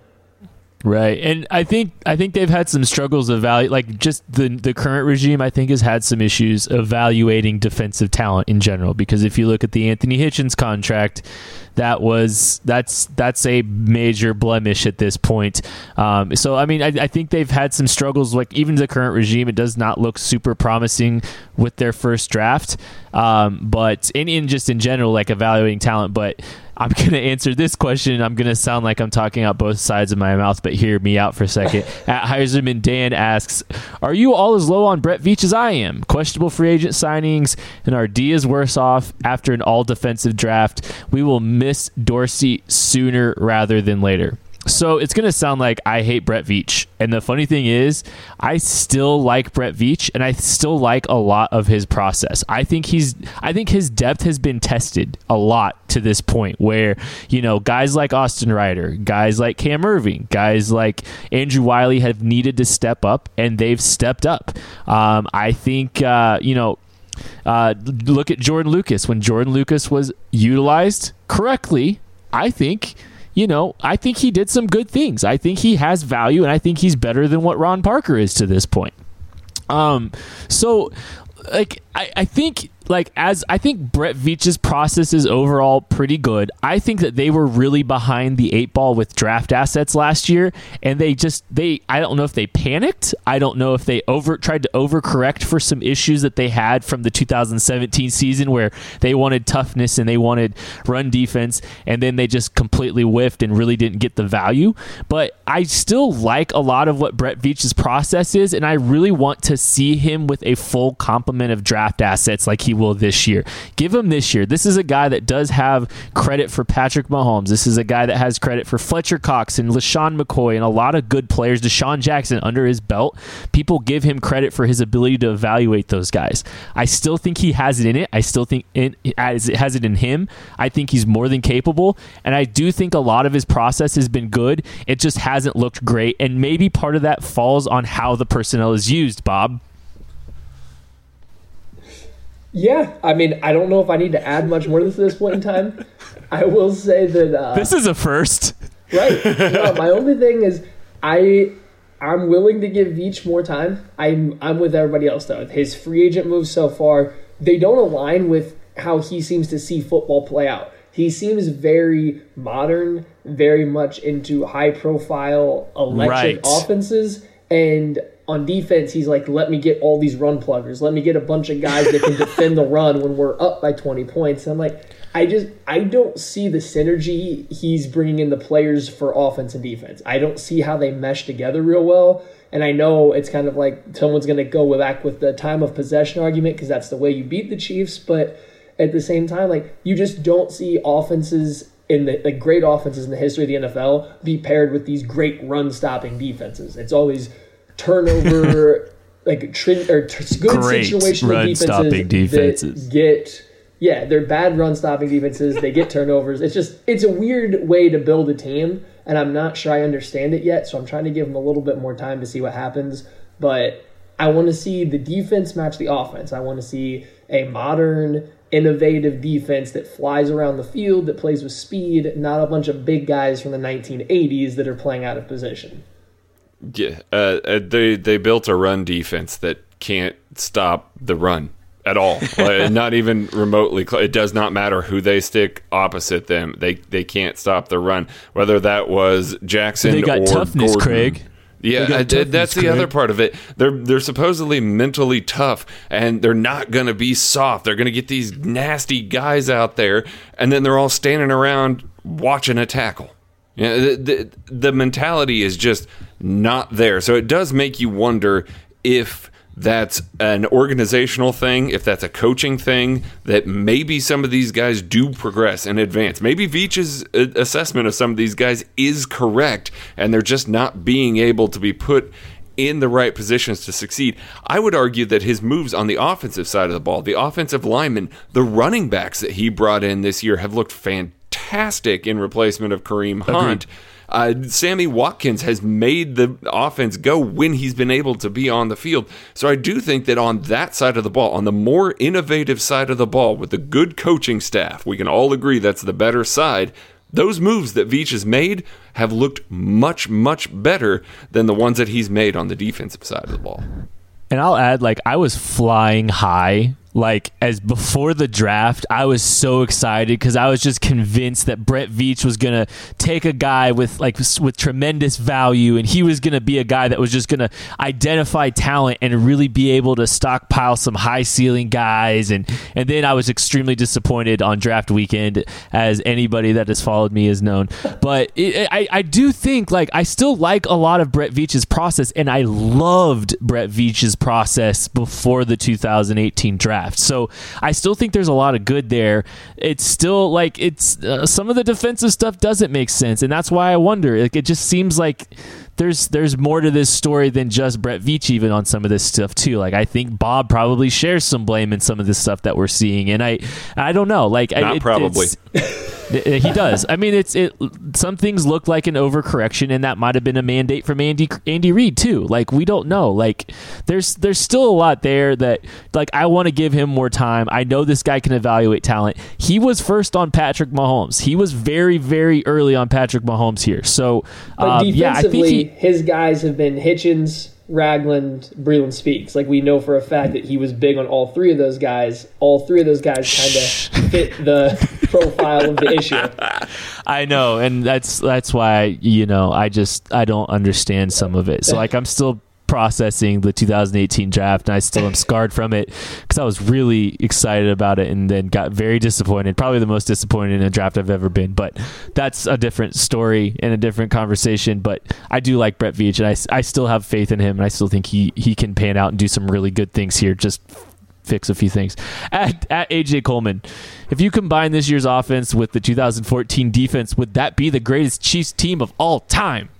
Right, and I think I think they've had some struggles evaluate, like just the the current regime. I think has had some issues evaluating defensive talent in general. Because if you look at the Anthony Hitchens contract, that was that's that's a major blemish at this point. Um, so I mean, I, I think they've had some struggles. Like even the current regime, it does not look super promising with their first draft. Um, but in, in just in general, like evaluating talent, but. I'm going to answer this question. I'm going to sound like I'm talking out both sides of my mouth, but hear me out for a second. At Heiserman Dan asks, are you all as low on Brett Veach as I am? Questionable free agent signings, and our D is worse off after an all-defensive draft. We will miss Dorsey sooner rather than later. So it's going to sound like I hate Brett Veach. And the funny thing is, I still like Brett Veach, and I still like a lot of his process. I think he's, I think his depth has been tested a lot to this point where, you know, guys like Austin Ryder, guys like Cam Irving, guys like Andrew Wiley have needed to step up, and they've stepped up. Um, I think, uh, you know, uh, look at Jordan Lucas. When Jordan Lucas was utilized correctly, I think... You know, I think he did some good things. I think he has value, and I think he's better than what Ron Parker is to this point. Um, so, like, I, I think, like, as I think Brett Veach's process is overall pretty good. I think that they were really behind the eight ball with draft assets last year, and they just they I don't know if they panicked. I don't know if they over tried to overcorrect for some issues that they had from the two thousand seventeen season where they wanted toughness and they wanted run defense, and then they just completely whiffed and really didn't get the value. But I still like a lot of what Brett Veach's process is, and I really want to see him with a full complement of draft assets like he will this year. Give him this year. This is a guy that does have credit for Patrick Mahomes. This is a guy that has credit for Fletcher Cox and LaShawn McCoy and a lot of good players. Deshaun Jackson under his belt. People give him credit for his ability to evaluate those guys. I still think he has it in it. I still think it has it in him. I think he's more than capable, and I do think a lot of his process has been good. It just hasn't looked great, and maybe part of that falls on how the personnel is used, Bob. Yeah, I mean, I don't know if I need to add much more to this point in time. I will say that... Uh, this is a first. Right. No, my only thing is I, I'm willing to give Veach more time. I'm, I'm with everybody else, though. His free agent moves so far, they don't align with how he seems to see football play out. He seems very modern, very much into high-profile electric right. offenses, and... on defense, he's like, let me get all these run pluggers. Let me get a bunch of guys that can defend the run when we're up by twenty points. And I'm like, I just, I don't see the synergy he's bringing in the players for offense and defense. I don't see how they mesh together real well. And I know it's kind of like someone's going to go back with the time of possession argument because that's the way you beat the Chiefs. But at the same time, like, you just don't see offenses in the like great offenses in the history of the N F L be paired with these great run-stopping defenses. It's always turnover, like trin- or t- good Great situational defenses, defenses that get, yeah, they're bad run-stopping defenses. They get turnovers. It's just, it's a weird way to build a team, and I'm not sure I understand it yet, so I'm trying to give them a little bit more time to see what happens. But I want to see the defense match the offense. I want to see a modern, innovative defense that flies around the field, that plays with speed, not a bunch of big guys from the nineteen eighties that are playing out of position. Yeah, uh, they they built a run defense that can't stop the run at all. Like, not even remotely. It does not matter who they stick opposite them. They they can't stop the run. Whether that was Jackson they got or toughness, Gordon. Craig. Yeah, I, that's the other part of it. They're they're supposedly mentally tough, and they're not going to be soft. They're going to get these nasty guys out there, and then they're all standing around watching a tackle. Yeah, the, the, the mentality is just not there. So it does make you wonder if that's an organizational thing, if that's a coaching thing, that maybe some of these guys do progress and advance. Maybe Veach's assessment of some of these guys is correct, and they're just not being able to be put in the right positions to succeed. I would argue that his moves on the offensive side of the ball, the offensive linemen, the running backs that he brought in this year have looked fantastic in replacement of Kareem Hunt. Agreed. Uh, Sammy Watkins has made the offense go when he's been able to be on the field. So I do think that on that side of the ball, on the more innovative side of the ball, with the good coaching staff, we can all agree that's the better side. Those moves that Veach has made have looked much, much better than the ones that he's made on the defensive side of the ball. And I'll add, like, I was flying high. Like, as before the draft, I was so excited because I was just convinced that Brett Veach was going to take a guy with like with tremendous value, and he was going to be a guy that was just going to identify talent and really be able to stockpile some high ceiling guys. And, and then I was extremely disappointed on draft weekend, as anybody that has followed me has known. But it, I, I do think, like, I still like a lot of Brett Veach's process, and I loved Brett Veach's process before the two thousand eighteen draft. So I still think there's a lot of good there. It's still like it's uh, some of the defensive stuff doesn't make sense, and that's why I wonder. Like, it just seems like there's there's more to this story than just Brett Veach even on some of this stuff too. Like, I think Bob probably shares some blame in some of this stuff that we're seeing, and I I don't know. Like, not it, probably. He does. I mean, it's it. Some things look like an overcorrection, and that might have been a mandate from Andy Andy Reid too. Like, we don't know. Like, there's there's still a lot there that, like, I want to give him more time. I know this guy can evaluate talent. He was first on Patrick Mahomes. He was very very early on Patrick Mahomes here. So, but um, yeah, I think he, his guys have been Hitchens, Ragland, Breeland Speaks. Like, we know for a fact that he was big on all three of those guys. All three of those guys kind of fit the profile of the issue. I know, and that's that's why, you know, I just I don't understand some of it. So, like, I'm still processing the two thousand eighteen draft, and I still am scarred from it because I was really excited about it and then got very disappointed. Probably the most disappointed in a draft I've ever been, but that's a different story and a different conversation. But I do like Brett Veach, and I, I still have faith in him, and I still think he, he can pan out and do some really good things here. Just fix a few things. At, at A J Coleman, if you combine this year's offense with the two thousand fourteen defense, would that be the greatest Chiefs team of all time?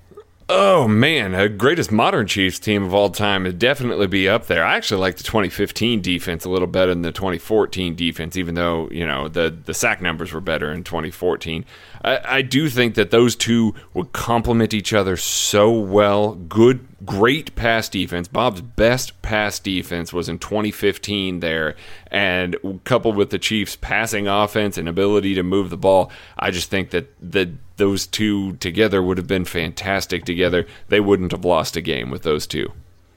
Oh, man, the greatest modern Chiefs team of all time would definitely be up there. I actually like the twenty fifteen defense a little better than the twenty fourteen defense, even though, you know, the, the sack numbers were better in twenty fourteen. I, I do think that those two would complement each other so well. Good, great pass defense. Bob's best pass defense was in twenty fifteen there, and coupled with the Chiefs' passing offense and ability to move the ball, I just think that the those two together would have been fantastic together. They wouldn't have lost a game with those two.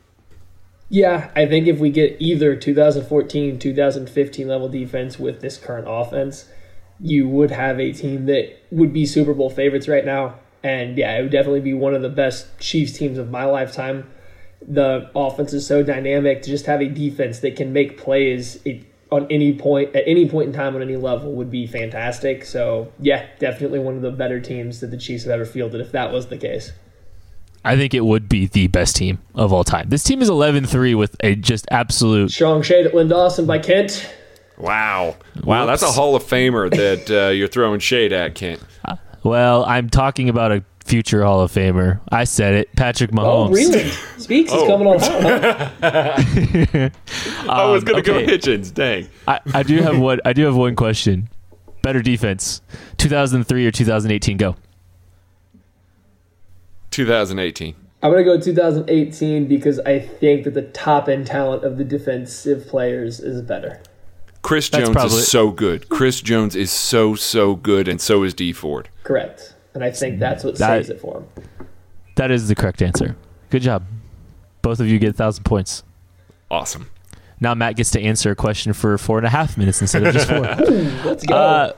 Yeah, I think if we get either two thousand fourteen, two thousand fifteen level defense with this current offense, you would have a team that would be Super Bowl favorites right now. And yeah, it would definitely be one of the best Chiefs teams of my lifetime. The offense is so dynamic. To just have a defense that can make plays it, on any point, at any point in time on any level would be fantastic. So yeah, definitely one of the better teams that the Chiefs have ever fielded if that was the case. I think it would be the best team of all time. This team is eleven three with a just absolute strong shade at Lynn Dawson by Kent. Wow. Wow, Whoops. That's a Hall of Famer that uh, you're throwing shade at, Kent. Uh, well, I'm talking about a future Hall of Famer. I said it. Patrick Mahomes. Oh, really? Speaks is oh. coming on hot, huh? I was going to um, okay. go Hitchens. Dang. I, I do have one. I do have one question. Better defense, two thousand three or two thousand eighteen? Go. two thousand eighteen. I'm going to go two thousand eighteen because I think that the top-end talent of the defensive players is better. Chris That's Jones probably- is so good. Chris Jones is so, so good, and so is Dee Ford. Correct. And I think that's what That- saves it for him. That is the correct answer. Good job. Both of you get a thousand points. Awesome. Now Matt gets to answer a question for four and a half minutes instead of just four. Let's go. uh,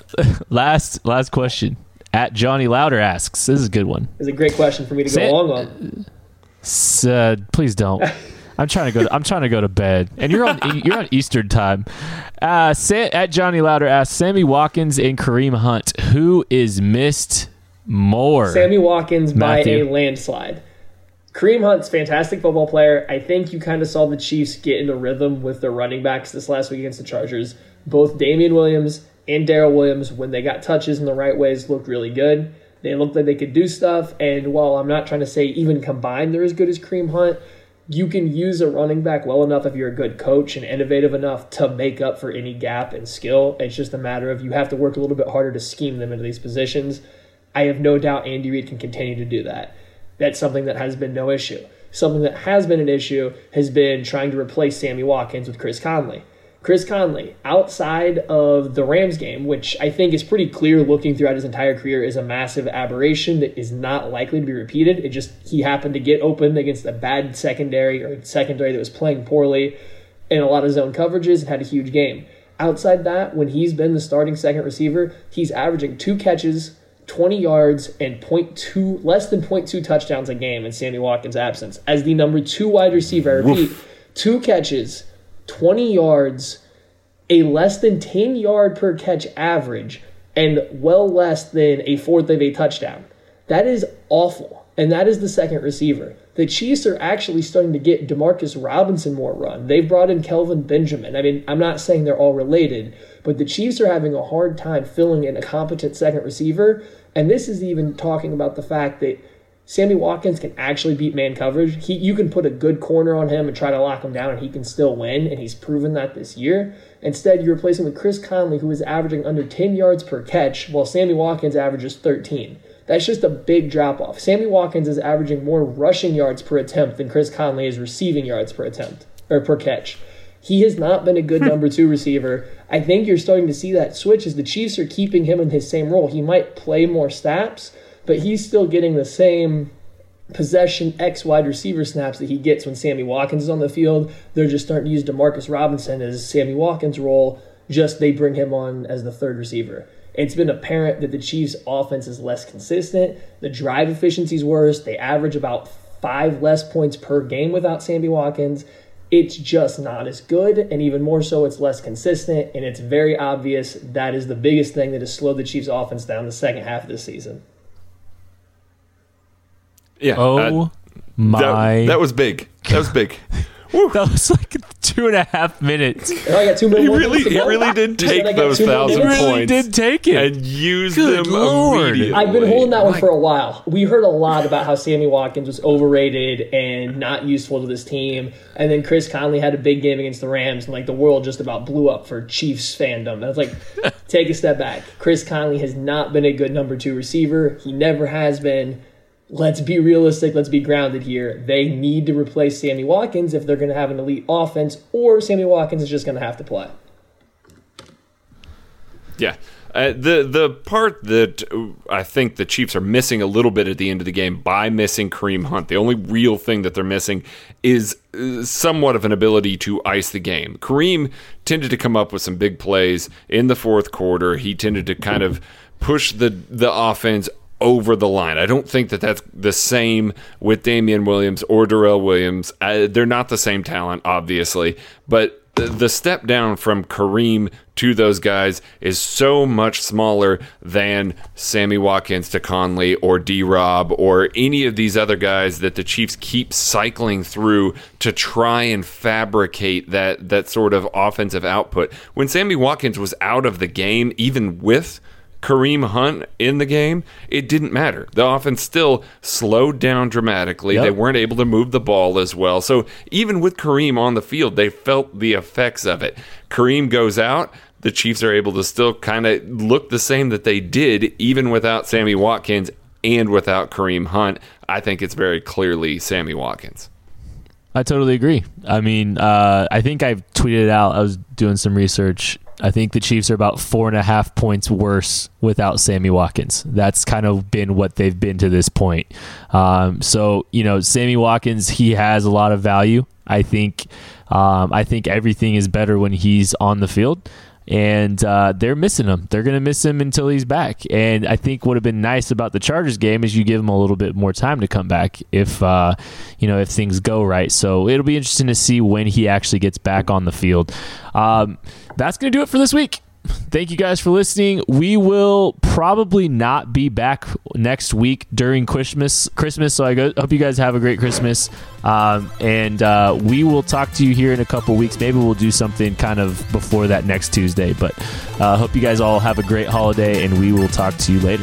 last last question. At Johnny Louder asks, this is a good one. It's a great question for me to go Say- along on. S- uh, please don't. I'm trying to go. To, I'm trying to go to bed, and you're on. You're on Eastern time. Uh, Sa- at Johnny Louder asks, Sammy Watkins and Kareem Hunt, who is missed more? Sammy Watkins by Matthew. a landslide. Kareem Hunt's fantastic football player. I think you kind of saw the Chiefs get into rhythm with their running backs this last week against the Chargers. Both Damian Williams and Darrell Williams, when they got touches in the right ways, looked really good. They looked like they could do stuff. And while I'm not trying to say even combined they're as good as Kareem Hunt, you can use a running back well enough if you're a good coach and innovative enough to make up for any gap in skill. It's just a matter of you have to work a little bit harder to scheme them into these positions. I have no doubt Andy Reid can continue to do that. That's something that has been no issue. Something that has been an issue has been trying to replace Sammy Watkins with Chris Conley. Chris Conley, outside of the Rams game, which I think is pretty clear looking throughout his entire career, is a massive aberration that is not likely to be repeated. It just, he happened to get open against a bad secondary or secondary that was playing poorly in a lot of zone coverages and had a huge game. Outside that, when he's been the starting second receiver, he's averaging two catches, twenty yards, and point two, less than point two touchdowns a game in Sammy Watkins' absence. As the number two wide receiver, I repeat, Woof. two catches, twenty yards, a less than ten yard per catch average, and well less than a fourth of a touchdown. That is awful, and that is the second receiver. The Chiefs are actually starting to get Demarcus Robinson more run. They've brought in Kelvin Benjamin. I mean, I'm not saying they're all related, but the Chiefs are having a hard time filling in a competent second receiver, and this is even talking about the fact that Sammy Watkins can actually beat man coverage. He, you can put a good corner on him and try to lock him down, and he can still win, and he's proven that this year. Instead, you replace him with Chris Conley, who is averaging under ten yards per catch, while Sammy Watkins averages thirteen. That's just a big drop-off. Sammy Watkins is averaging more rushing yards per attempt than Chris Conley is receiving yards per attempt, or per catch. He has not been a good number two receiver. I think you're starting to see that switch as the Chiefs are keeping him in his same role. He might play more snaps, but he's still getting the same possession X wide receiver snaps that he gets when Sammy Watkins is on the field. They're just starting to use Demarcus Robinson as Sammy Watkins' role, just they bring him on as the third receiver. It's been apparent that the Chiefs' offense is less consistent. The drive efficiency is worse. They average about five less points per game without Sammy Watkins. It's just not as good, and even more so, it's less consistent, and it's very obvious that is the biggest thing that has slowed the Chiefs' offense down the second half of this season. Yeah. Oh uh, my! That, that was big. That was big. That was like two and a half minutes. Oh, I got two more He minutes really, to he go. really did You said I take got those two more thousand minutes? Really points did take it. and use Good them Lord. immediately. I've been holding that one My- for a while. We heard a lot about how Sammy Watkins was overrated and not useful to this team. And then Chris Conley had a big game against the Rams, and like the world just about blew up for Chiefs fandom. And I was like, take a step back. Chris Conley has not been a good number two receiver. He never has been. Let's be realistic. Let's be grounded here. They need to replace Sammy Watkins if they're going to have an elite offense, or Sammy Watkins is just going to have to play. Yeah. Uh, the the part that I think the Chiefs are missing a little bit at the end of the game by missing Kareem Hunt, the only real thing that they're missing is uh, somewhat of an ability to ice the game. Kareem tended to come up with some big plays in the fourth quarter. He tended to kind of push the, the offense over the line. I don't think that that's the same with Damian Williams or Darrell Williams. Uh, they're not the same talent, obviously, but the step down from Kareem to those guys is so much smaller than Sammy Watkins to Conley or D-Rob or any of these other guys that the Chiefs keep cycling through to try and fabricate that, that sort of offensive output. When Sammy Watkins was out of the game, even with Kareem Hunt in the game, it didn't matter. The offense still slowed down dramatically. Yep. They weren't able to move the ball as well. So even with Kareem on the field, they felt the effects of it. Kareem goes out, the Chiefs are able to still kind of look the same that they did even without Sammy Watkins and without Kareem Hunt, I think it's very clearly Sammy Watkins. I totally agree. I mean, uh, I think I've tweeted it out. I was doing some research. I think the Chiefs are about four and a half points worse without Sammy Watkins. That's kind of been what they've been to this point. Um, so, you know, Sammy Watkins, he has a lot of value. I think, um, I think everything is better when he's on the field. And uh, they're missing him. They're going to miss him until he's back. And I think what would have been nice about the Chargers game is you give him a little bit more time to come back if uh, you know if things go right. So it'll be interesting to see when he actually gets back on the field. Um, that's going to do it for this week. Thank you guys for listening. We will probably not be back next week during Christmas. Christmas. So I go, hope you guys have a great Christmas. Um, and uh, we will talk to you here in a couple weeks. Maybe we'll do something kind of before that next Tuesday. But I uh, hope you guys all have a great holiday, and we will talk to you later.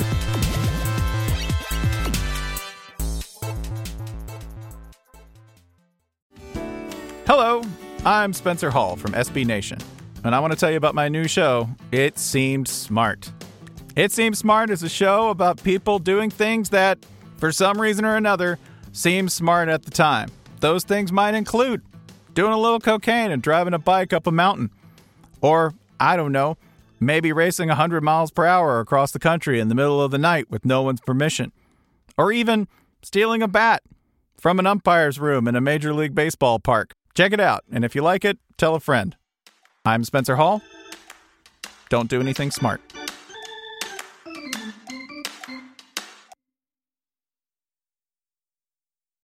Hello, I'm Spencer Hall from S B Nation. And I want to tell you about my new show, It Seemed Smart. It Seemed Smart is a show about people doing things that, for some reason or another, seem smart at the time. Those things might include doing a little cocaine and driving a bike up a mountain. Or, I don't know, maybe racing one hundred miles per hour across the country in the middle of the night with no one's permission. Or even stealing a bat from an umpire's room in a Major League Baseball park. Check it out, and if you like it, tell a friend. I'm Spencer Hall. Don't do anything smart.